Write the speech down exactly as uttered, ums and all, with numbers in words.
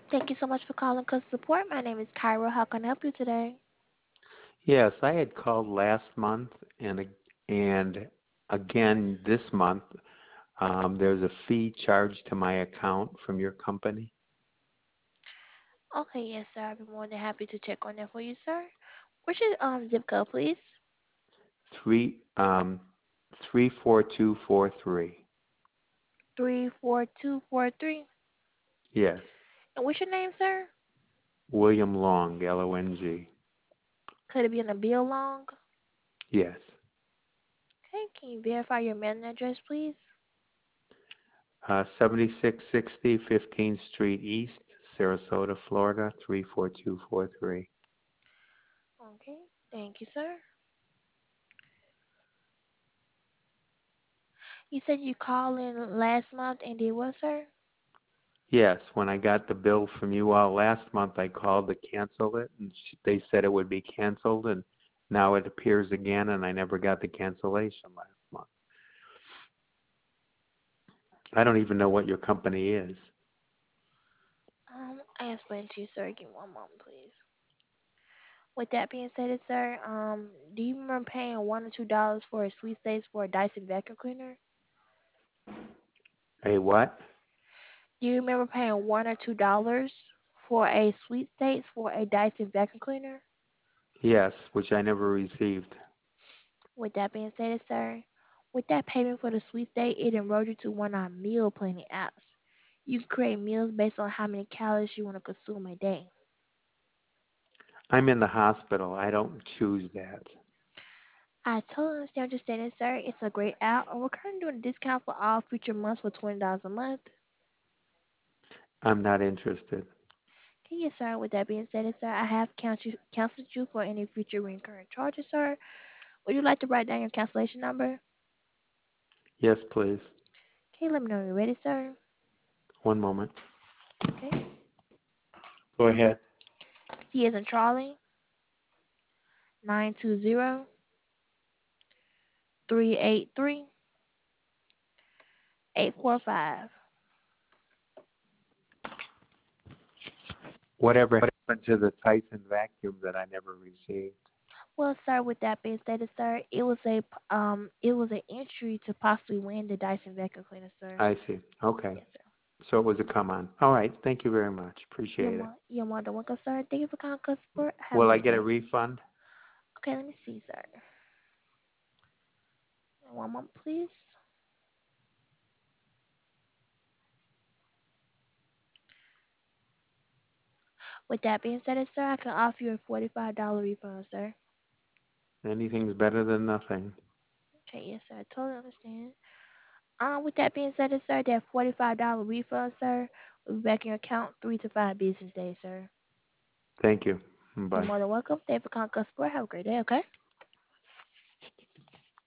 Thank you so much for calling customer support. My name is Kyra. How can I help you today? Yes, I had called last month and ag- and again this month. Um, there's a fee charged to my account from your company. Okay, yes, sir. I'll be more than happy to check on that for you, sir. What's your um zip code, please? Three um, three four two four three. Three four two four three. Yes, And what's your name, sir? William Long, L O N G. Could it be in a bill long? Yes, Okay, can you verify your mailing address, please? uh, seventy-six sixty fifteenth Street East, Sarasota, Florida three four two four three. Okay, thank you, sir. You said you called in last month and did what, sir? Yes, when I got the bill from you all last month, I called to cancel it, and sh- they said it would be canceled, and now it appears again, and I never got the cancellation last month. I don't even know what your company is. Um, I explained to you, sir. Give me one moment, please. With that being said, sir, um, do you remember paying one or two dollars for a sweet states for a Dyson vacuum cleaner? Hey, what? Do you remember paying one or two dollars for a sweet states for a Dyson vacuum cleaner? Yes, which I never received. With that being said, sir, with that payment for the sweet state, it enrolled you to one of our meal planning apps. You can create meals based on how many calories you want to consume a day. I'm in the hospital. I don't choose that. I totally understand what you're saying, sir. It's a great app, and we're currently doing a discount for all future months for twenty dollars a month. I'm not interested. Okay, yes, sir. With that being said, sir, I have canceled you, canceled you for any future recurring charges, sir. Would you like to write down your cancellation number? Yes, please. Okay, let me know when you're ready, sir. One moment. Okay. Go ahead. C as in Charlie, nine two zero three eight three eight four five. Whatever happened to the Tyson vacuum that I never received? Well, sir, with that being said, sir, it was a um, it was an entry to possibly win the Dyson vacuum cleaner, sir. I see. Okay. Yes, sir. So it was a come on. All right. Thank you very much. You're Appreciate it. more, you're more than welcome, sir. Thank you for calling customer support. Have a Will I great get a day. refund? Okay, let me see, sir. One moment, please. With that being said, sir, I can offer you a forty-five dollars refund, sir. Anything's better than nothing. Okay, yes, sir. I totally understand. Um, with that being said, sir, that forty-five dollars refund, sir, will be back in your account three to five business days, sir. Thank you. You're Bye. more than welcome. Thank you for calling customer support. Have a great day, okay?